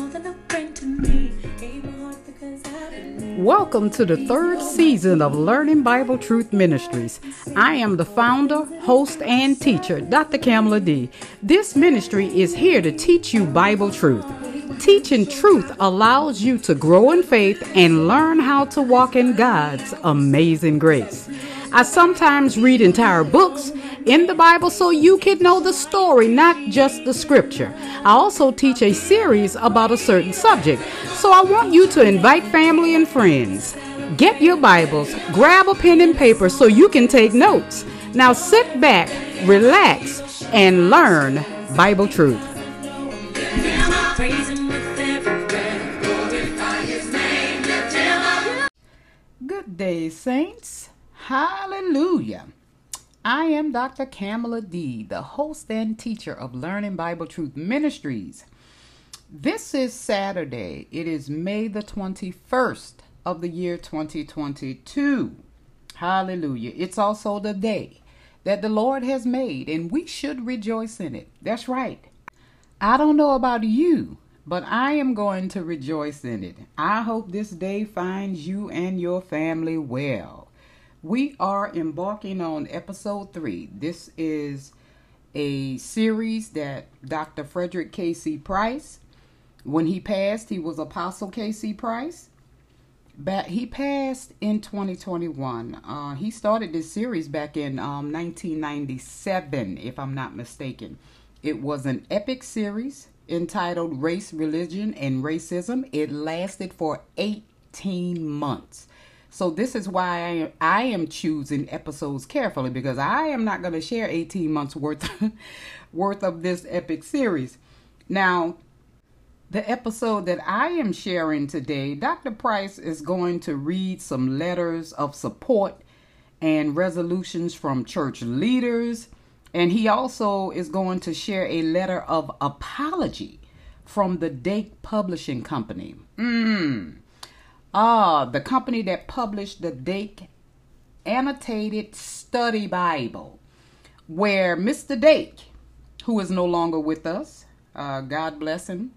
Welcome to the third season of Learning Bible Truth Ministries. I am the founder, host, and teacher, Dr. Kamala D. This ministry is here to teach you Bible truth. Teaching truth allows you to grow in faith and learn how to walk in God's amazing grace. I sometimes read entire books in the Bible so you can know the story, not just the scripture. I also teach a series about a certain subject, so I want you to invite family and friends. Get your Bibles, grab a pen and paper so you can take notes. Now sit back, relax, and learn Bible truth. Good day, saints. Hallelujah. I am Dr. Kamala D., the host and teacher of Learning Bible Truth Ministries. This is Saturday. It is May the 21st of the year 2022. Hallelujah. It's also the day that the Lord has made, and we should rejoice in it. That's right. I don't know about you, but I am going to rejoice in it. I hope this day finds you and your family well. We are embarking on episode 3. This is a series that Dr. Frederick K.C. Price, when he passed, he was Apostle K.C. Price. But he passed in 2021. He started this series back in 1997, if I'm not mistaken. It was an epic series entitled Race, Religion, and Racism. It lasted for 18 months. So this is why I am choosing episodes carefully, because I am not going to share 18 months worth of this epic series. Now, the episode that I am sharing today, Dr. Price is going to read some letters of support and resolutions from church leaders. And he also is going to share a letter of apology from the Dake Publishing Company. The company that published the Dake Annotated Study Bible, where Mr. Dake, who is no longer with us, God bless him,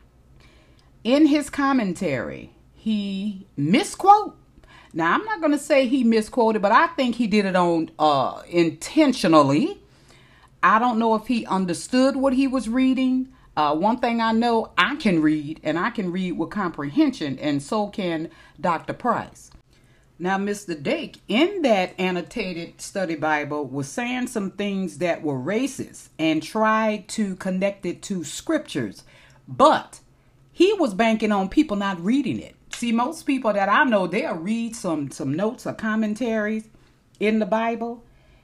in his commentary, he misquoted. Now, I'm not going to say he misquoted, but I think he did it on intentionally. I don't know if he understood what he was reading. One thing I know, I can read, and I can read with comprehension, and so can Dr. Price. Now, Mr. Dake, in that annotated study Bible, was saying some things that were racist and tried to connect it to scriptures, but he was banking on people not reading it. See, most people that I know, they'll read some notes or commentaries in the Bible,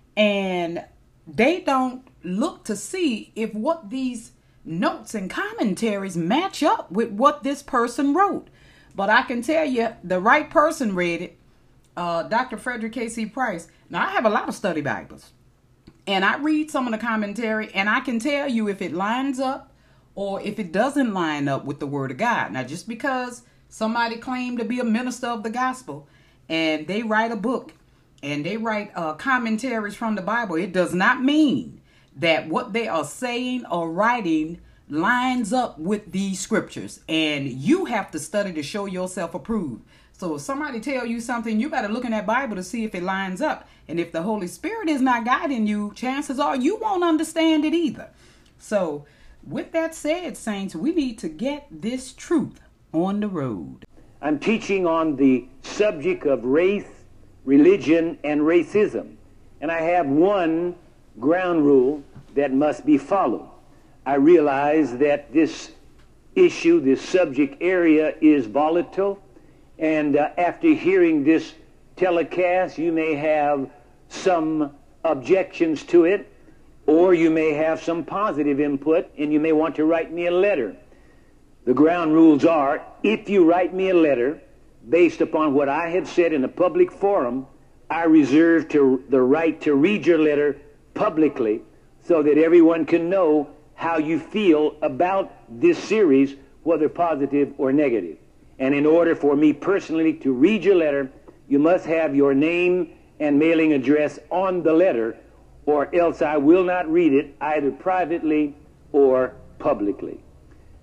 and they don't look to see if what these notes and commentaries match up with what this person wrote. But I can tell you, the right person read it. Dr. Frederick K.C. Price. Now, I have a lot of study Bibles, and I read some of the commentary, and I can tell you if it lines up or if it doesn't line up with the Word of God. Now, just because somebody claimed to be a minister of the gospel and they write a book and they write commentaries from the Bible, it does not mean that what they are saying or writing lines up with these scriptures. And you have to study to show yourself approved. So if somebody tell you something, you better look in that Bible to see if it lines up. And if the Holy Spirit is not guiding you, chances are you won't understand it either. So with that said, saints, we need to get this truth on the road. I'm teaching on the subject of race, religion, and racism. And I have one ground rule that must be followed. I realize that this issue, this subject area is volatile, and after hearing this telecast, you may have some objections to it, or you may have some positive input, and you may want to write me a letter. The ground rules are, if you write me a letter based upon what I have said in a public forum, I reserve the right to read your letter publicly so that everyone can know how you feel about this series, whether positive or negative. And in order for me personally to read your letter, you must have your name and mailing address on the letter, or else I will not read it either privately or publicly.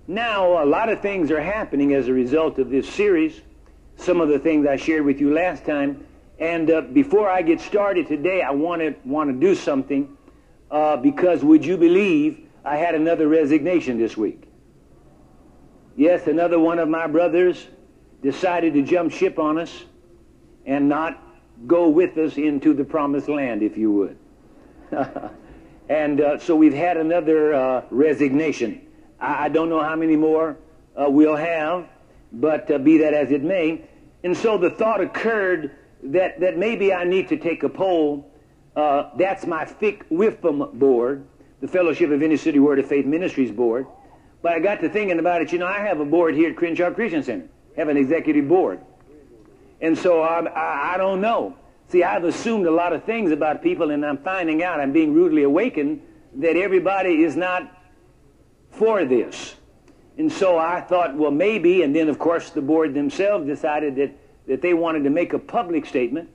Now, a lot of things are happening as a result of this series. Some of the things I shared with you last time. And before I get started today, I want to do something because would you believe I had another resignation this week? Yes, another one of my brothers decided to jump ship on us and not go with us into the promised land, if you would. And so we've had another resignation. I don't know how many more we'll have, but be that as it may. And so the thought occurred that maybe I need to take a poll. That's my FIC-WIFM board, the Fellowship of Inner City Word of Faith Ministries board. But I got to thinking about it. You know, I have a board here at Crenshaw Christian Center. I have an executive board. And so I don't know. See, I've assumed a lot of things about people, and I'm finding out, I'm being rudely awakened, that everybody is not for this. And so I thought, well, maybe, and then, of course, the board themselves decided that they wanted to make a public statement.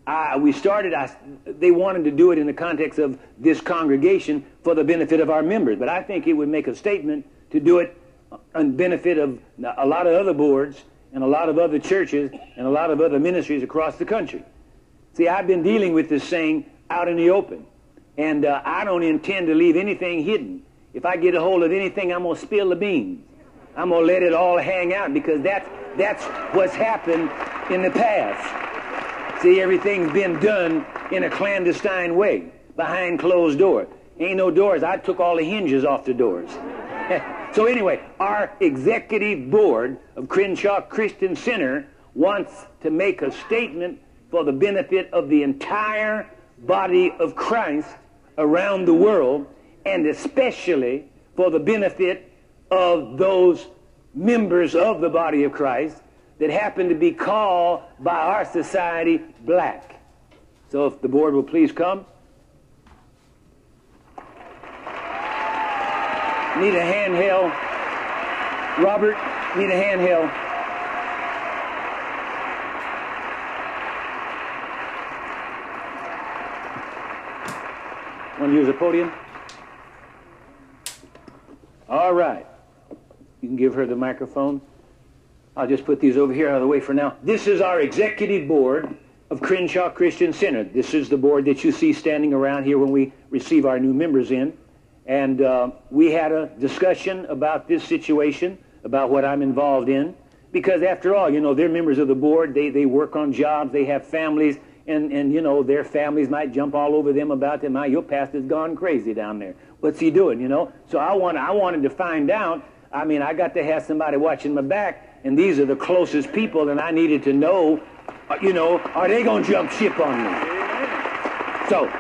They wanted to do it in the context of this congregation for the benefit of our members. But I think it would make a statement to do it on benefit of a lot of other boards and a lot of other churches and a lot of other ministries across the country. See, I've been dealing with this thing out in the open, and I don't intend to leave anything hidden. If I get a hold of anything, I'm going to spill the beans. I'm going to let it all hang out because that's what's happened in the past. See, everything's been done in a clandestine way, behind closed doors. Ain't no doors. I took all the hinges off the doors. So anyway, our executive board of Crenshaw Christian Center wants to make a statement for the benefit of the entire body of Christ around the world, and especially for the benefit of those members of the body of Christ that happen to be called by our society black. So if the board will please come. Need a handheld. Robert, need a handheld. Want to use a podium? All right. You can give her the microphone. I'll just put these over here out of the way for now. This is our executive board of Crenshaw Christian Center. This is the board that you see standing around here when we receive our new members in. And we had a discussion about this situation, about what I'm involved in. Because after all, you know, they're members of the board. They work on jobs. They have families. And you know, their families might jump all over them about them. Your pastor's gone crazy down there. What's he doing, you know? So I wanted to find out. I mean, I got to have somebody watching my back. And these are the closest people. And I needed to know, you know, are they going to jump ship on me? So,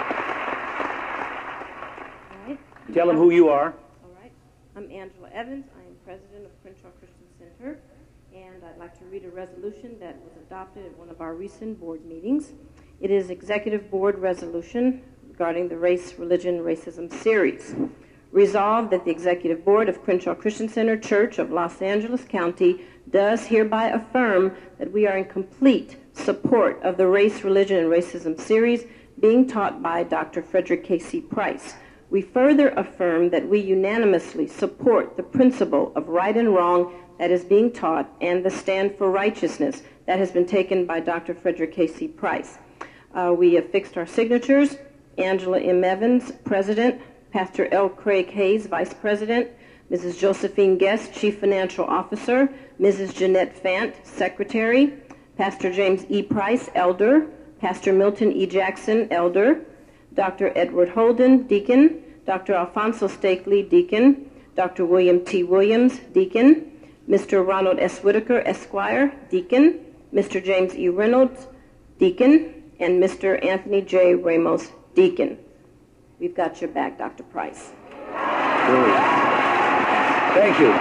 tell them who you are. All right. I'm Angela Evans. I am president of Crenshaw Christian Center, and I'd like to read a resolution that was adopted at one of our recent board meetings. It is Executive Board Resolution regarding the Race, Religion, Racism series. Resolved that the Executive Board of Crenshaw Christian Center Church of Los Angeles County does hereby affirm that we are in complete support of the Race, Religion, and Racism series being taught by Dr. Frederick K.C. Price. We further affirm that we unanimously support the principle of right and wrong that is being taught and the stand for righteousness that has been taken by Dr. Frederick K.C. Price. We have fixed our signatures. Angela M. Evans, President. Pastor L. Craig Hayes, Vice President. Mrs. Josephine Guest, Chief Financial Officer. Mrs. Jeanette Fant, Secretary. Pastor James E. Price, Elder. Pastor Milton E. Jackson, Elder. Dr. Edward Holden, Deacon. Dr. Alfonso Stakely, Deacon. Dr. William T. Williams, Deacon. Mr. Ronald S. Whitaker, Esquire, Deacon. Mr. James E. Reynolds, Deacon. And Mr. Anthony J. Ramos, Deacon. We've got your back, Dr. Price. Brilliant. Thank you.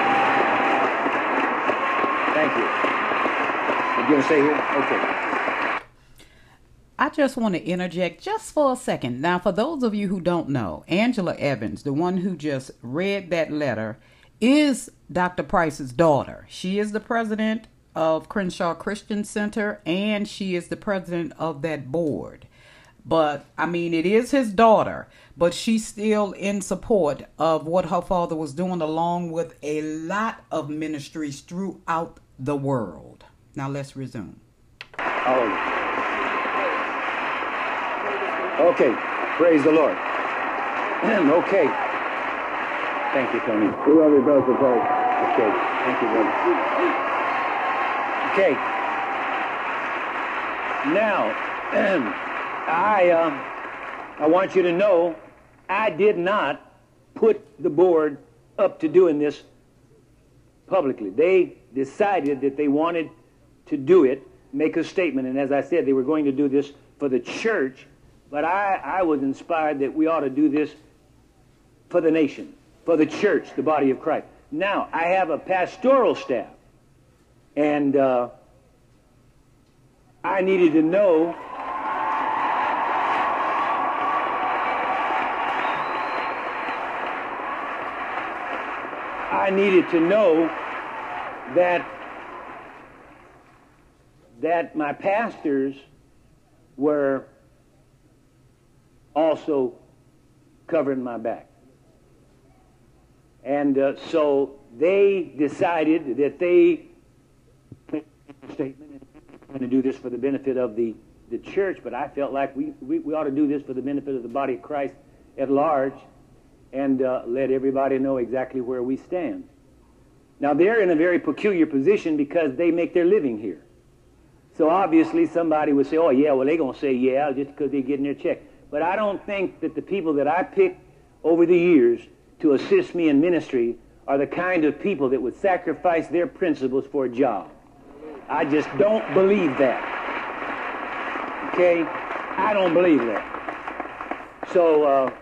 Thank you. You going to stay here? Okay. I just want to interject just for a second. Now, for those of you who don't know, Angela Evans, the one who just read that letter, is Dr. Price's daughter. She is the president of Crenshaw Christian Center, and she is the president of that board. But, I mean, it is his daughter, but she's still in support of what her father was doing, along with a lot of ministries throughout the world. Now, let's resume. Oh. Okay. Praise the Lord. Okay. Thank you, Tony. We love you both, both. Okay. Thank you, brother. Okay. Now, I want you to know I did not put the board up to doing this publicly. They decided that they wanted to do it, make a statement, and as I said, they were going to do this for the church, but I was inspired that we ought to do this for the nation, for the church, the body of Christ. Now, I have a pastoral staff, and I needed to know that my pastors were also covering my back. And so they decided that they made a statement and to do this for the benefit of the church, but I felt like we ought to do this for the benefit of the body of Christ at large and let everybody know exactly where we stand. Now, they're in a very peculiar position because they make their living here. So obviously somebody would say, oh, yeah, well, they're going to say yeah just because they're getting their check. But I don't think that the people that I picked over the years to assist me in ministry are the kind of people that would sacrifice their principles for a job. I just don't believe that. Okay? I don't believe that. So,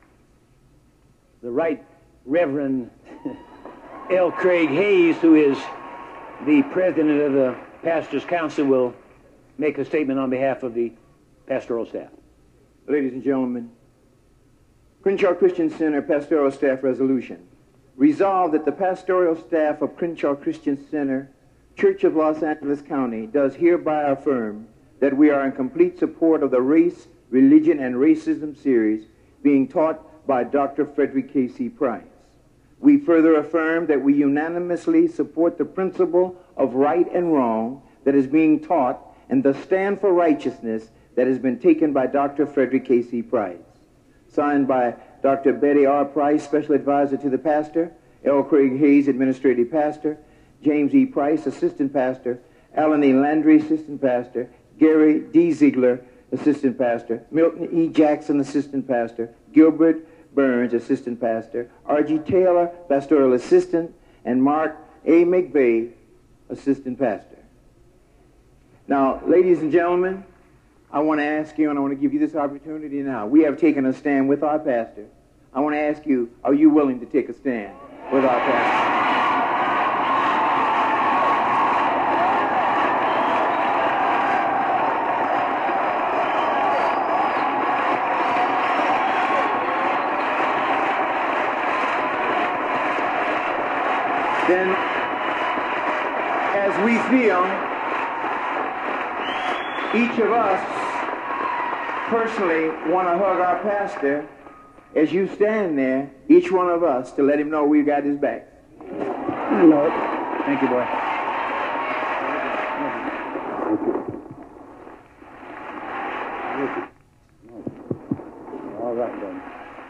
the Right Reverend L. Craig Hayes, who is the president of the Pastors' Council, will make a statement on behalf of the pastoral staff. Ladies and gentlemen, Crenshaw Christian Center Pastoral Staff Resolution. Resolved that the pastoral staff of Crenshaw Christian Center, Church of Los Angeles County, does hereby affirm that we are in complete support of the Race, Religion, and Racism series being taught by Dr. Frederick K.C. Price. We further affirm that we unanimously support the principle of right and wrong that is being taught and the stand for righteousness that has been taken by Dr. Frederick K.C. Price. Signed by Dr. Betty R. Price, Special Advisor to the Pastor, L. Craig Hayes, Administrative Pastor, James E. Price, Assistant Pastor, Alan E. Landry, Assistant Pastor, Gary D. Ziegler, Assistant Pastor, Milton E. Jackson, Assistant Pastor, Gilbert Burns, Assistant Pastor, R.G. Taylor, Pastoral Assistant, and Mark A. McVeigh, Assistant Pastor. Now, ladies and gentlemen, I want to ask you, and I want to give you this opportunity now. We have taken a stand with our pastor. I want to ask you, are you willing to take a stand with our pastor? Then, as we feel, each of us personally want to hug our pastor as you stand there, each one of us, to let him know we've got his back. Lord. Thank you, boy. All right, then.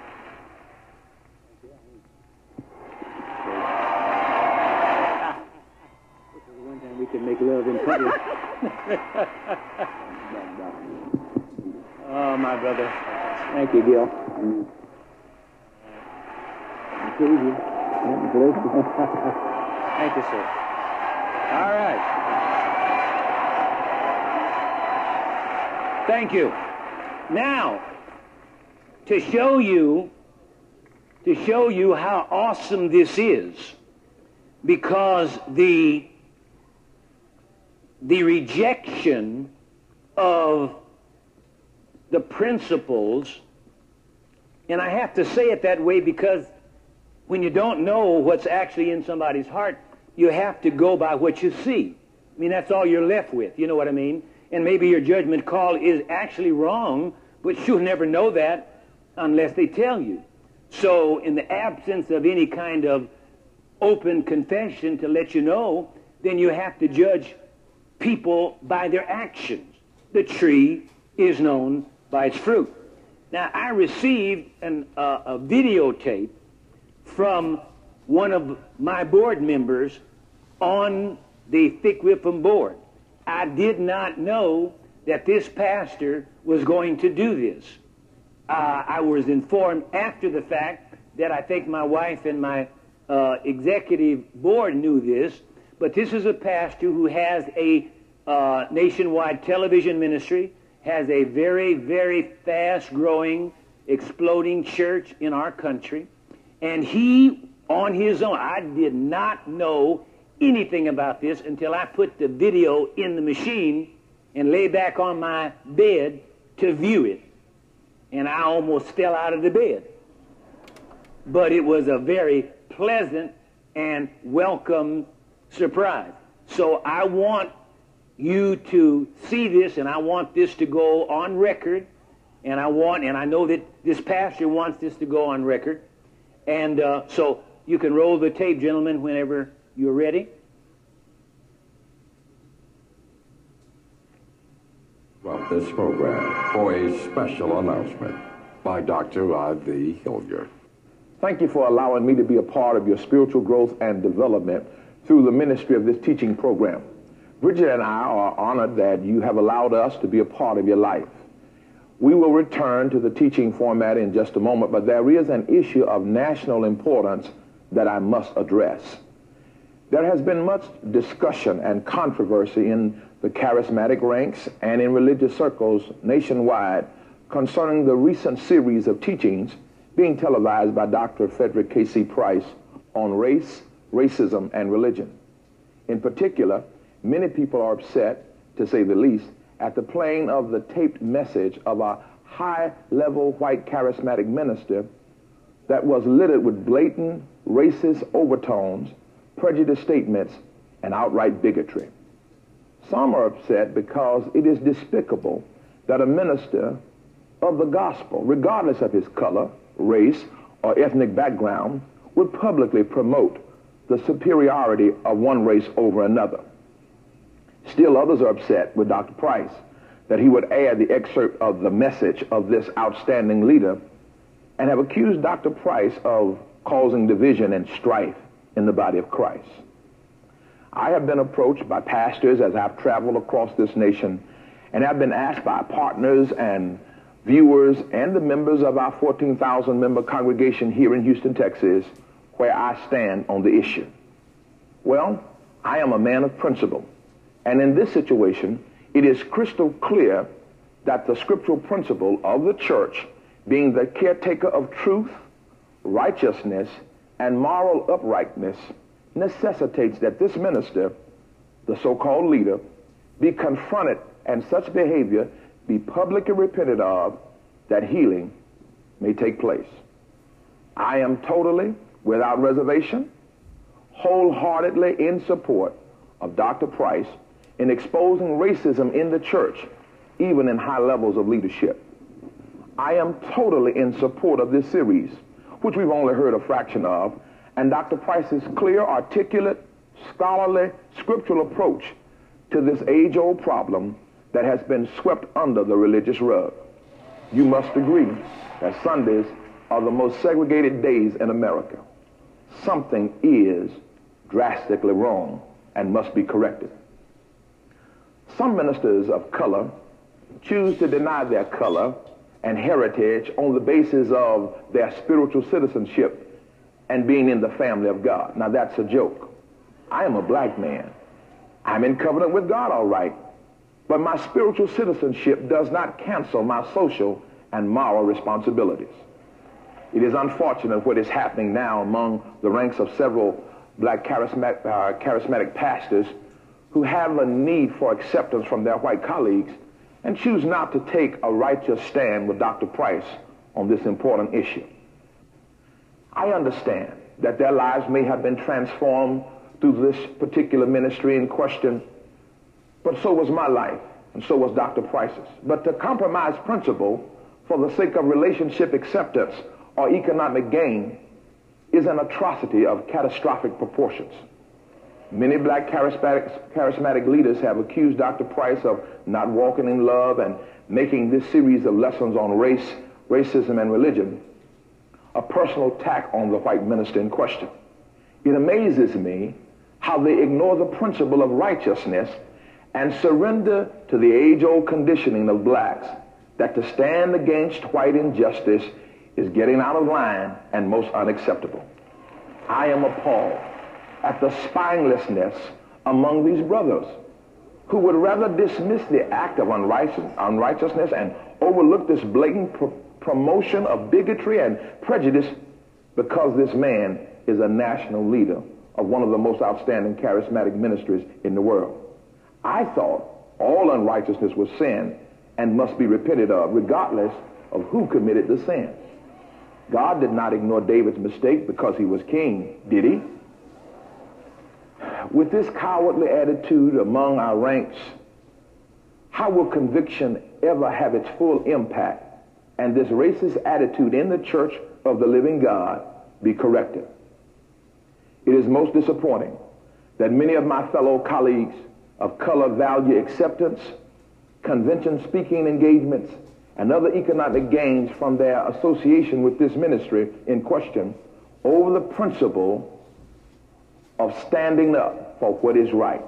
One time we can make love in public. Oh, my brother. Thank you, Gil. Thank you, sir. All right. Thank you. Now, to show you how awesome this is, because the rejection of the principles, and I have to say it that way because when you don't know what's actually in somebody's heart, you have to go by what you see. I mean, that's all you're left with, you know what I mean? And maybe your judgment call is actually wrong, But you'll never know that unless they tell you. So in the absence of any kind of open confession to let you know, then you have to judge people by their actions. The tree is known by its fruit. Now, I received a videotape from one of my board members on the Thick Whipham board. I did not know that this pastor was going to do this. I was informed after the fact that I think my wife and my executive board knew this, but this is a pastor who has a nationwide television ministry, has a very, very fast-growing, exploding church in our country, and he, on his own, I did not know anything about this until I put the video in the machine and lay back on my bed to view it. And I almost fell out of the bed. But it was a very pleasant and welcome surprise. So I want you to see this, and I want this to go on record, and I know that this pastor wants this to go on record. And so you can roll the tape, gentlemen, whenever you're ready. Well, this program for a special announcement by Dr. I.V. Hilliard. Thank you for allowing me to be a part of your spiritual growth and development through the ministry of this teaching program. Bridget and I are honored that you have allowed us to be a part of your life. We will return to the teaching format in just a moment, but there is an issue of national importance that I must address. There has been much discussion and controversy in the charismatic ranks and in religious circles nationwide concerning the recent series of teachings being televised by Dr. Frederick K.C. Price on race, racism, and religion. In particular, many people are upset, to say the least, at the playing of the taped message of a high-level white charismatic minister that was littered with blatant racist overtones, prejudiced statements, and outright bigotry. Some are upset because it is despicable that a minister of the gospel, regardless of his color, race, or ethnic background, would publicly promote the superiority of one race over another. Still others are upset with Dr. Price that he would add the excerpt of the message of this outstanding leader and have accused Dr. Price of causing division and strife in the body of Christ. I have been approached by pastors as I've traveled across this nation, and have been asked by partners and viewers and the members of our 14,000 member congregation here in Houston, Texas, where I stand on the issue. Well, I am a man of principle, and in this situation, it is crystal clear that the scriptural principle of the church, being the caretaker of truth, righteousness, and moral uprightness, necessitates that this minister, the so-called leader, be confronted and such behavior be publicly repented of, that healing may take place. I am totally, without reservation, wholeheartedly in support of Dr. Price in exposing racism in the church, even in high levels of leadership. I am totally in support of this series, which we've only heard a fraction of, and Dr. Price's clear, articulate, scholarly, scriptural approach to this age-old problem that has been swept under the religious rug. You must agree that Sundays are the most segregated days in America. Something is drastically wrong and must be corrected. Some ministers of color choose to deny their color and heritage on the basis of their spiritual citizenship and being in the family of God. Now that's a joke. I am a black man. I'm in covenant with God, all right, but my spiritual citizenship does not cancel my social and moral responsibilities. It is unfortunate what is happening now among the ranks of several black charismatic pastors who have a need for acceptance from their white colleagues and choose not to take a righteous stand with Dr. Price on this important issue. I understand that their lives may have been transformed through this particular ministry in question, but so was my life, and so was Dr. Price's. But to compromise principle for the sake of relationship acceptance or economic gain is an atrocity of catastrophic proportions. Many black charismatic leaders have accused Dr. Price of not walking in love and making this series of lessons on race, racism, and religion a personal attack on the white minister in question. It amazes me how they ignore the principle of righteousness and surrender to the age-old conditioning of blacks that to stand against white injustice is getting out of line and most unacceptable. I am appalled at the spinelessness among these brothers who would rather dismiss the act of unrighteousness and overlook this blatant promotion of bigotry and prejudice because this man is a national leader of one of the most outstanding charismatic ministries in the world. I thought all unrighteousness was sin and must be repented of, regardless of who committed the sin. God did not ignore David's mistake because he was king, did he? With this cowardly attitude among our ranks, how will conviction ever have its full impact and this racist attitude in the church of the living God be corrected? It is most disappointing that many of my fellow colleagues of color value acceptance, convention speaking engagements, and other economic gains from their association with this ministry in question over the principle of standing up for what is right.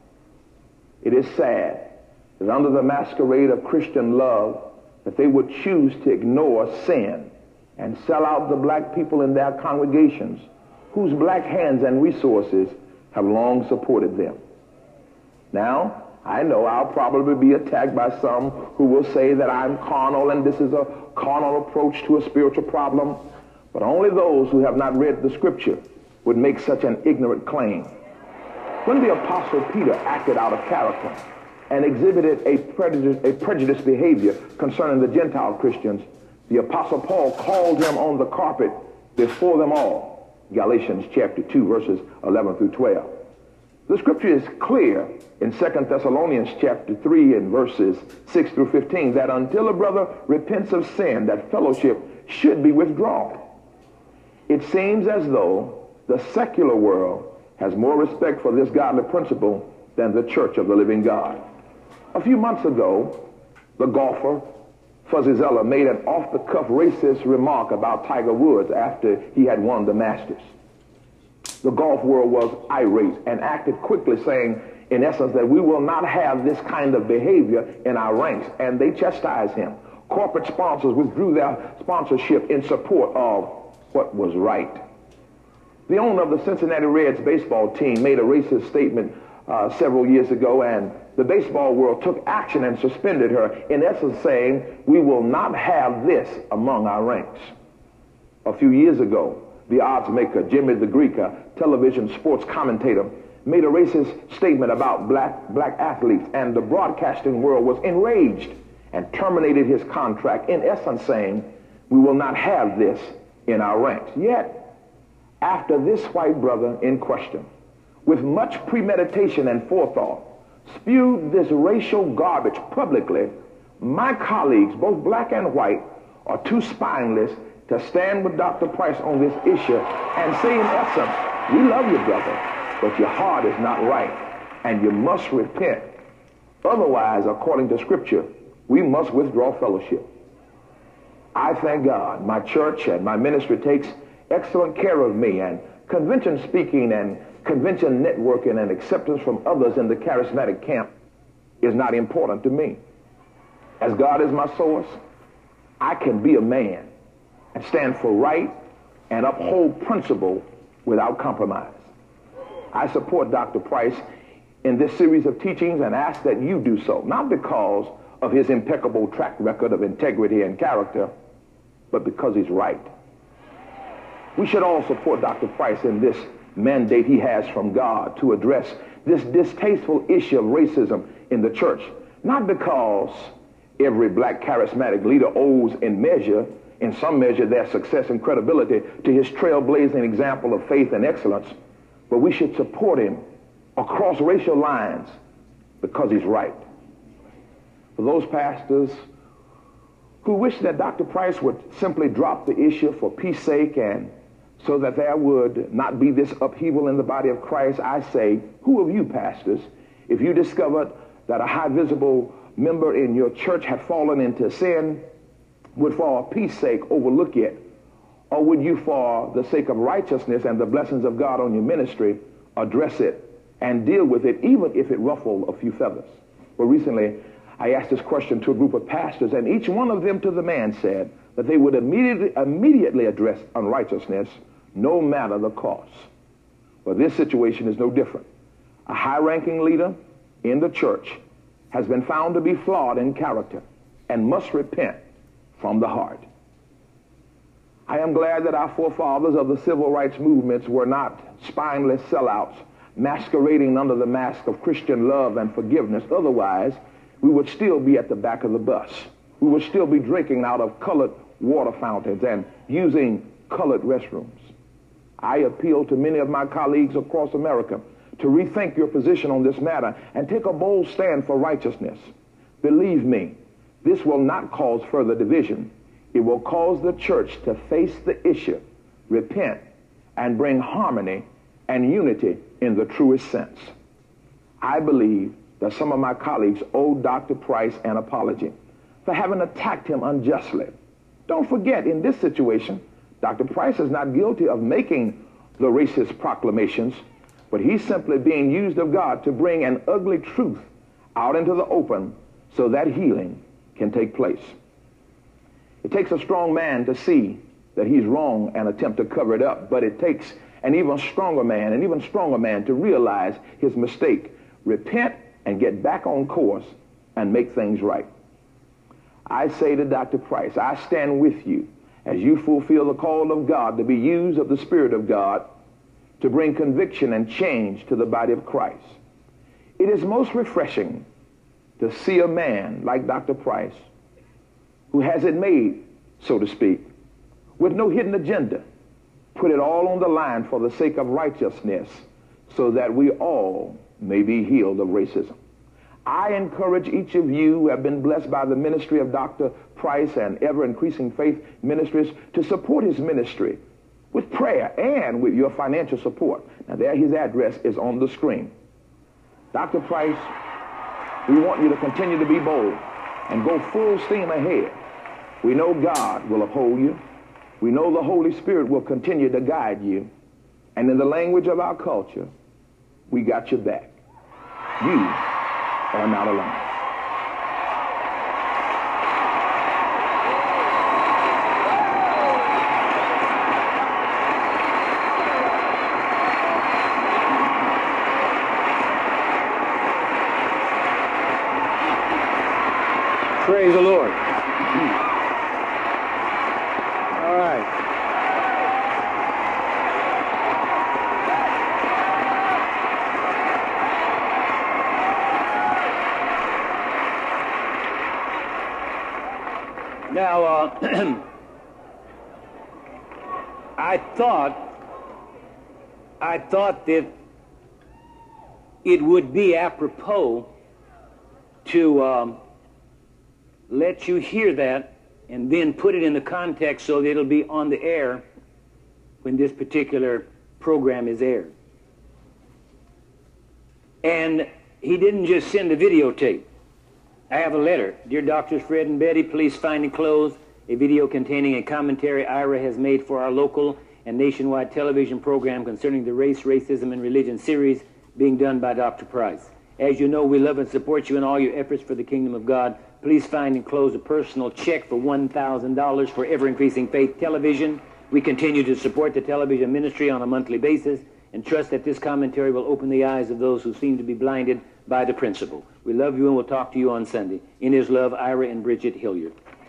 It is sad that under the masquerade of Christian love, that they would choose to ignore sin and sell out the black people in their congregations whose black hands and resources have long supported them. Now, I know I'll probably be attacked by some who will say that I'm carnal and this is a carnal approach to a spiritual problem, but only those who have not read the scripture would make such an ignorant claim. When the Apostle Peter acted out of character and exhibited a prejudiced behavior concerning the Gentile Christians, the Apostle Paul called him on the carpet before them all. Galatians chapter 2, verses 11 through 12. The scripture is clear in 2 Thessalonians chapter 3 and verses 6 through 15 that until a brother repents of sin, that fellowship should be withdrawn. It seems as though the secular world has more respect for this godly principle than the church of the living God. A few months ago, the golfer Fuzzy Zoeller made an off-the-cuff racist remark about Tiger Woods after he had won the Masters. The golf world was irate and acted quickly, saying, in essence, that we will not have this kind of behavior in our ranks, and they chastised him. Corporate sponsors withdrew their sponsorship in support of what was right. The owner of the Cincinnati Reds baseball team made a racist statement several years ago, and the baseball world took action and suspended her, in essence saying, we will not have this among our ranks. A few years ago, the odds maker, Jimmy the Greek, a television sports commentator, made a racist statement about black athletes, and the broadcasting world was enraged and terminated his contract, in essence saying, we will not have this in our ranks. Yet, after this white brother in question, with much premeditation and forethought, spewed this racial garbage publicly, my colleagues, both black and white, are too spineless to stand with Dr. Price on this issue and say, in essence, we love you, brother, but your heart is not right, and you must repent. Otherwise, according to Scripture, we must withdraw fellowship. I thank God my church and my ministry takes excellent care of me, and convention speaking and convention networking and acceptance from others in the charismatic camp is not important to me. As God is my source, I can be a man and stand for right and uphold principle without compromise. I support Dr. Price in this series of teachings and ask that you do so, not because of his impeccable track record of integrity and character, but because he's right. We should all support Dr. Price in this mandate he has from God to address this distasteful issue of racism in the church, not because every black charismatic leader owes in some measure their success and credibility to his trailblazing example of faith and excellence, but we should support him across racial lines because he's right. For those pastors who wish that Dr. Price would simply drop the issue for peace sake and so that there would not be this upheaval in the body of Christ, I say, who of you pastors, if you discovered that a high visible member in your church had fallen into sin, would for peace sake overlook it? Or would you, for the sake of righteousness and the blessings of God on your ministry, address it and deal with it, even if it ruffled a few feathers? Well, recently, I asked this question to a group of pastors, and each one of them to the man said that they would immediately address unrighteousness, no matter the cost. Well, this situation is no different. A high-ranking leader in the church has been found to be flawed in character and must repent from the heart. I am glad that our forefathers of the civil rights movements were not spineless sellouts masquerading under the mask of Christian love and forgiveness. Otherwise, we would still be at the back of the bus. We would still be drinking out of colored water fountains and using colored restrooms. I appeal to many of my colleagues across America to rethink your position on this matter and take a bold stand for righteousness. Believe me, this will not cause further division. It will cause the church to face the issue, repent, and bring harmony and unity in the truest sense. I believe that some of my colleagues owe Dr. Price an apology for having attacked him unjustly. Don't forget, in this situation, Dr. Price is not guilty of making the racist proclamations, but he's simply being used of God to bring an ugly truth out into the open so that healing can take place. It takes a strong man to see that he's wrong and attempt to cover it up, but it takes an even stronger man to realize his mistake, repent, and get back on course and make things right. I say to Dr. Price, I stand with you as you fulfill the call of God to be used of the Spirit of God to bring conviction and change to the body of Christ. It is most refreshing to see a man like Dr. Price, who has it made, so to speak, with no hidden agenda, put it all on the line for the sake of righteousness so that we all may be healed of racism. I encourage each of you who have been blessed by the ministry of Dr. Price and Ever-Increasing Faith Ministries to support his ministry with prayer and with your financial support. Now there, his address is on the screen. Dr. Price, we want you to continue to be bold and go full steam ahead. We know God will uphold you. We know the Holy Spirit will continue to guide you. And in the language of our culture, we got your back. You are not alone. Praise the Lord. All right. Now, I thought that it would be apropos to let you hear that and then put it in the context so that it'll be on the air when this particular program is aired. And he didn't just send a videotape. I have a letter. Dear Doctors Fred and Betty, please find enclosed a video containing a commentary Ira has made for our local and nationwide television program concerning the Race, Racism, and Religion series being done by Dr. Price. As you know, we love and support you in all your efforts for the kingdom of God. Please find enclosed a personal check for $1,000 for Ever-Increasing Faith Television. We continue to support the television ministry on a monthly basis and trust that this commentary will open the eyes of those who seem to be blinded by the principle. We love you and we'll talk to you on Sunday. In his love, Ira and Bridget Hilliard.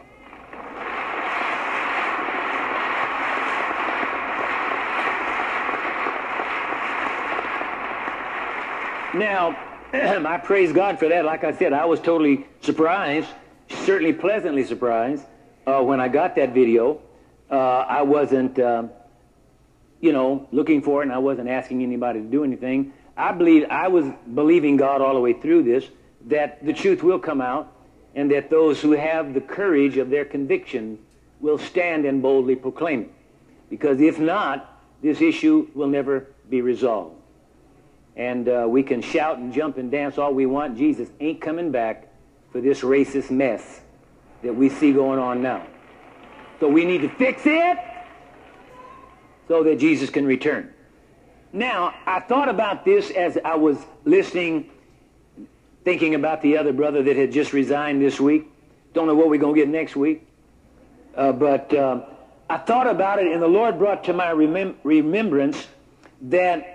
Now, I praise God for that. Like I said, I was totally surprised, certainly pleasantly surprised, when I got that video. I wasn't, looking for it, and I wasn't asking anybody to do anything. I was believing God all the way through this, that the truth will come out, and that those who have the courage of their conviction will stand and boldly proclaim it. Because if not, this issue will never be resolved. And we can shout and jump and dance all we want. Jesus ain't coming back for this racist mess that we see going on now. So we need to fix it so that Jesus can return. Now, I thought about this as I was listening, thinking about the other brother that had just resigned this week. Don't know what we're going to get next week. But I thought about it, and the Lord brought to my remembrance that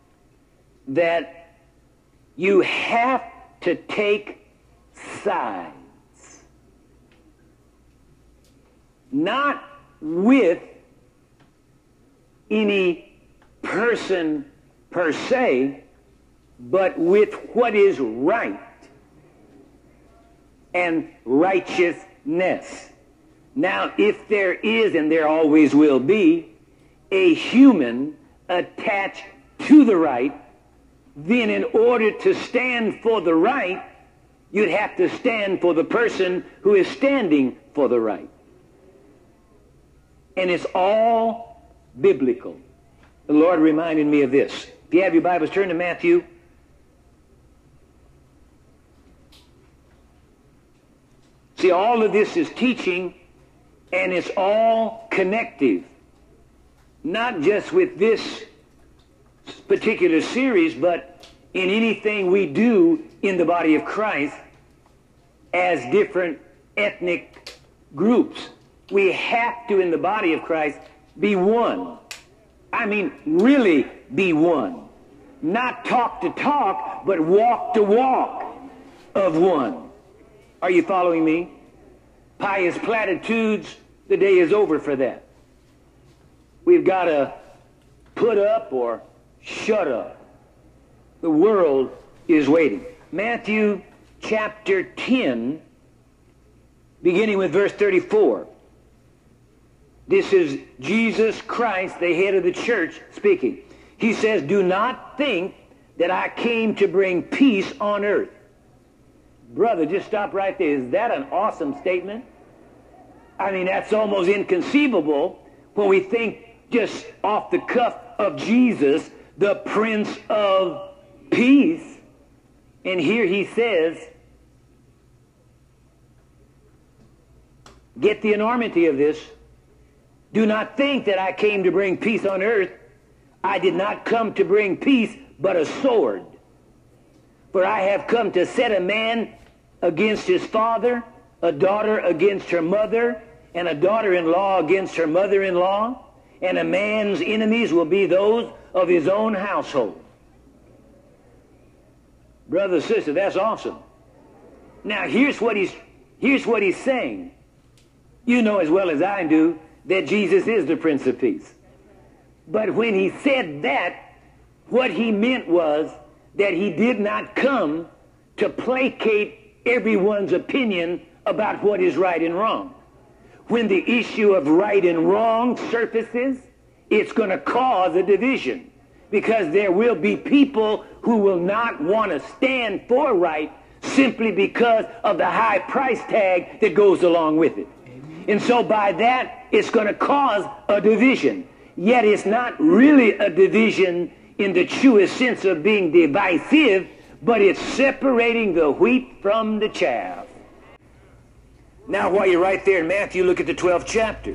you have to take sides. Not with any person per se, but with what is right and righteousness. Now, if there is, and there always will be, a human attached to the right, then in order to stand for the right, you'd have to stand for the person who is standing for the right. And it's all biblical. The Lord reminded me of this. If you have your Bibles, turn to Matthew. See, all of this is teaching, and it's all connective. Not just with this particular series, but in anything we do in the body of Christ as different ethnic groups. We have to, in the body of Christ, be one. I mean, really be one. Not talk to talk, but walk to walk of one. Are you following me? Pious platitudes, the day is over for that. We've got to put up or shut up. The world is waiting. Matthew chapter 10, beginning with verse 34. This is Jesus Christ, the head of the church, speaking. He says, "Do not think that I came to bring peace on earth." Brother, just stop right there. Is that an awesome statement? I mean, that's almost inconceivable when we think just off the cuff of Jesus, the Prince of Peace. And here he says, get the enormity of this. Do not think that I came to bring peace on earth. I did not come to bring peace, but a sword. For I have come to set a man against his father, a daughter against her mother, and a daughter-in-law against her mother-in-law, and a man's enemies will be those of his own household. Brother, sister, that's awesome. Now, here's what he's saying. You know as well as I do that Jesus is the Prince of Peace. But when he said that, what he meant was that he did not come to placate everyone's opinion about what is right and wrong. When the issue of right and wrong surfaces, it's going to cause a division, because there will be people who will not want to stand for right simply because of the high price tag that goes along with it. And so by that, it's going to cause a division. Yet it's not really a division in the truest sense of being divisive, but it's separating the wheat from the chaff. Now, while you're right there in Matthew, look at the 12th chapter.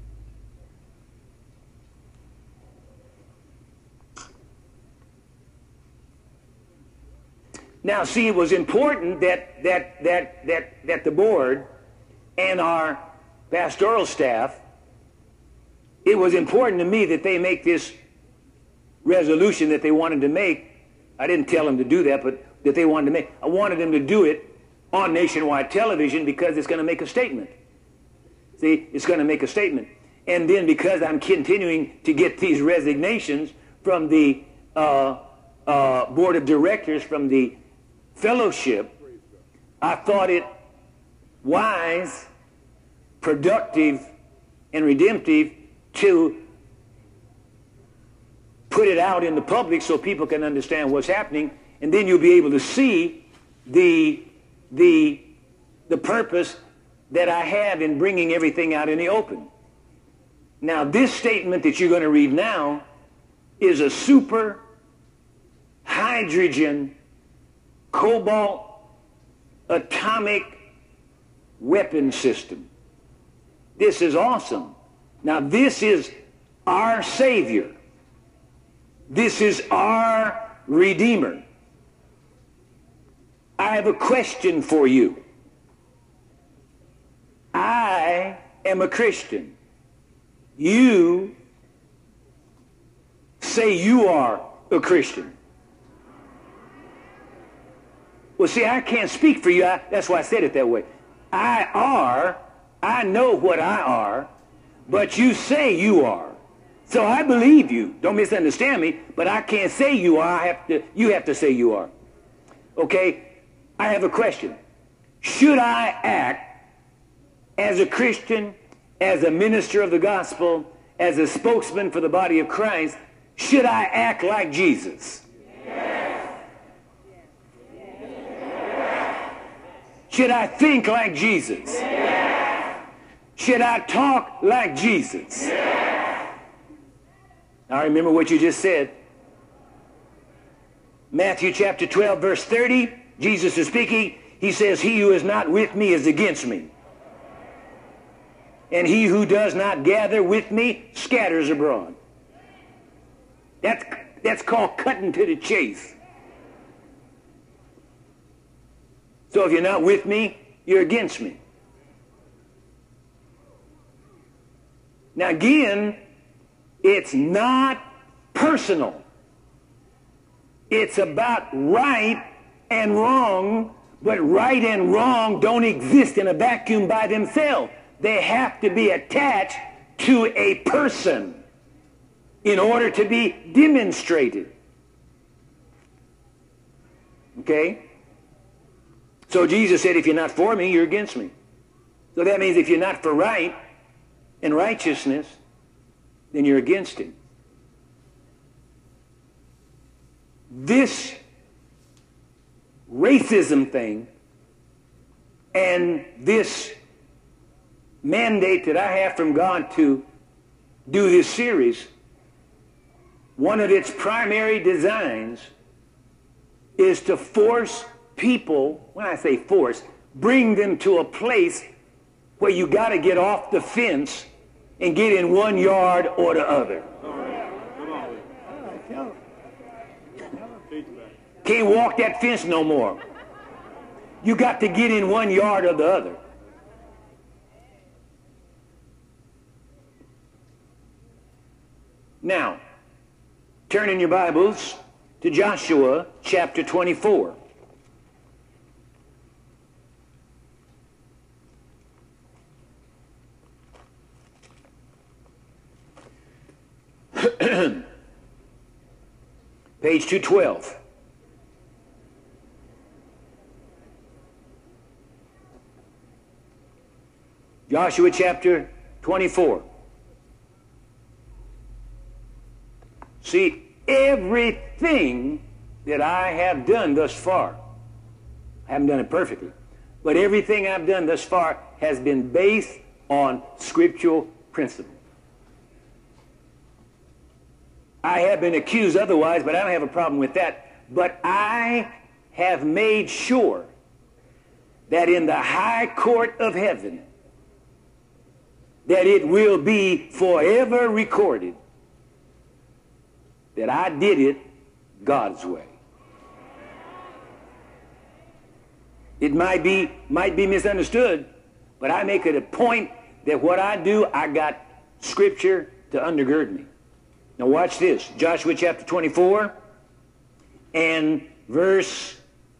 Now, see, it was important that the board and our pastoral staff, it was important to me that they make this resolution that they wanted to make. I didn't tell them to do that, but that they wanted to make. I wanted them to do it on nationwide television because it's going to make a statement. See, it's going to make a statement. And then because I'm continuing to get these resignations from the board of directors, from the fellowship, I thought it wise, productive, and redemptive to put it out in the public so people can understand what's happening, and then you'll be able to see the the purpose that I have in bringing everything out in the open. Now, this statement that you're going to read now is a super hydrogen cobalt atomic weapon system. This is awesome. Now, this is our Savior. This is our Redeemer. I have a question for you. I am a Christian. You say you are a Christian. Well, see, I can't speak for you. That's why I said it that way. I know what I are, but you say you are. So I believe you. Don't misunderstand me, but I can't say you are. You have to say you are. Okay? I have a question. Should I act as a Christian, as a minister of the gospel, as a spokesman for the body of Christ? Should I act like Jesus? Yes. Should I think like Jesus? Yes. Should I talk like Jesus? Yes. Now remember what you just said. Matthew chapter 12, verse 30, Jesus is speaking. He says, "He who is not with me is against me. And he who does not gather with me scatters abroad." That's called cutting to the chase. So if you're not with me, you're against me. Now again, it's not personal. It's about right and wrong, but right and wrong don't exist in a vacuum by themselves. They have to be attached to a person in order to be demonstrated. Okay? So Jesus said, if you're not for me, you're against me. So that means if you're not for right and righteousness, then you're against him. This racism thing and this mandate that I have from God to do this series, one of its primary designs is to force people, when I say force, bring them to a place where you got to get off the fence and get in one yard or the other. Can't walk that fence no more. You got to get in one yard or the other. Now, turn in your Bibles to Joshua chapter 24. Page 212. Joshua chapter 24. See, everything that I have done thus far, I haven't done it perfectly, but everything I've done thus far has been based on scriptural principle. I have been accused otherwise, but I don't have a problem with that. But I have made sure that in the high court of heaven, that it will be forever recorded that I did it God's way. It might be misunderstood, but I make it a point that what I do, I got scripture to undergird me. Now watch this. Joshua chapter 24 and verse